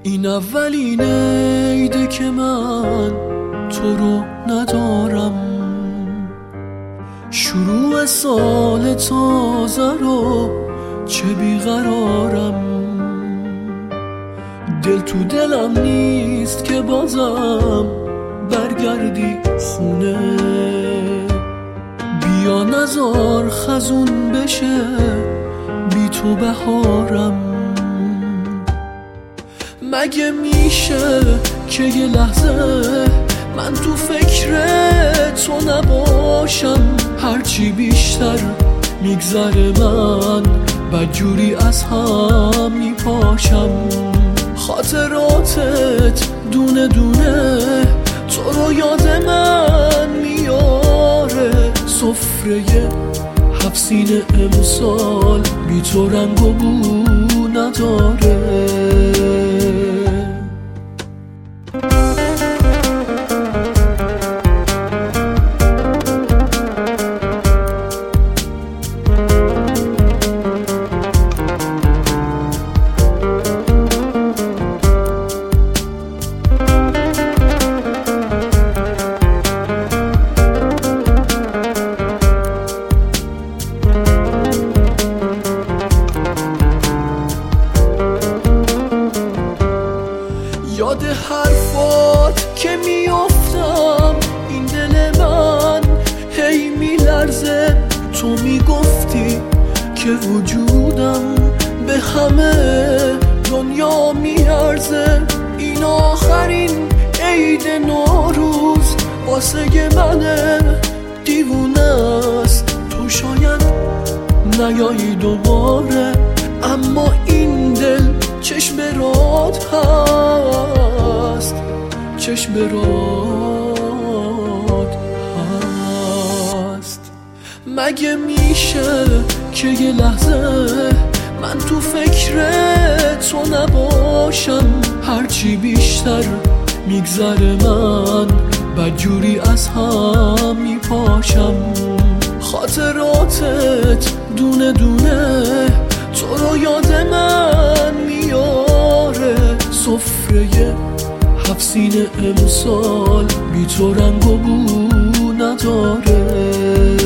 این اولین عیده که من تو رو ندارم، شروع سال تازه رو چه بیقرارم. دل تو دلم نیست که بازم برگردی خونه، بیا نزار خزون بشه بی تو بهارم. مگه میشه که یه لحظه من تو فکر تو نباشم؟ هرچی بیشتر میگذره من بدجوری از هم میپاشم. خاطراتت دونه دونه تو رو یاد من میاره، سفره 7 سینه امسال بی تو رنگ و بو نداره. یاد حرفات که میافتم، این دل من هی میلرزه. تو میگفتی که وجودم به همه دنیا میارزه. این آخرین عید نوروز واسه من دیوونه است. تو شاید نیایی دوباره، اما این دل چشم رات هست، چشم رات هست. مگه میشه که یه لحظه من تو فکر تو نباشم؟ هرچی بیشتر میگذره من بدجوری از هم میپاشم. خاطراتت دونه دونه تو رو یاد من میاره، سفره 7 سینه امسال بی تو رنگ و بو نداره.